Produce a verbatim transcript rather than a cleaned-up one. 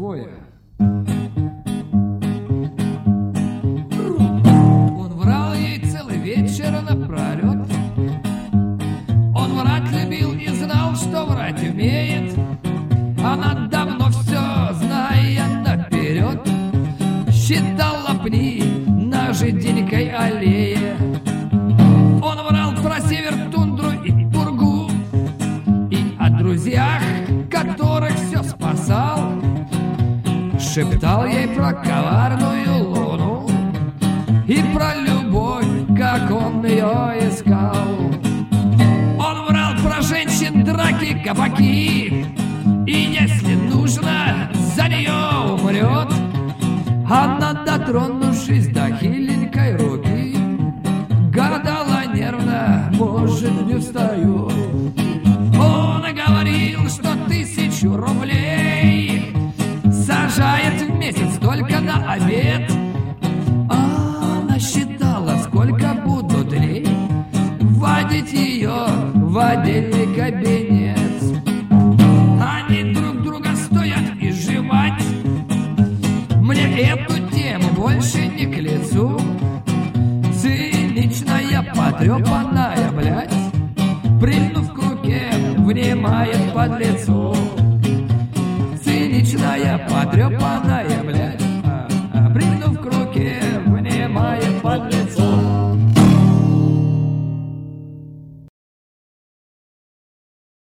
двое. Он врал ей целый вечер напролет. Он врать любил и знал, что врать умеет. Она давно все, зная наперед, считала пни на жиденькой аллее. Он врал про север, тундру и пургу, и о друзьях, которых все спасал. Шептал ей про коварную луну и про любовь, как он ее искал. Он врал про женщин, драки, кабаки, и если нужно, за нее умрет. Она, дотронувшись до хиленькой руки, гадала нервно, может, не встает. Он говорил, что тысячу рублей сажает в месяц только на обед. А она считала, сколько будут дней вводить ее в отдельный кабинет. Они друг друга стоят изживать. Мне эту тему больше не к лицу. Циничная, потрепанная, блядь, прильнув к руке, внимает подлецу. Циничная, потрепанная,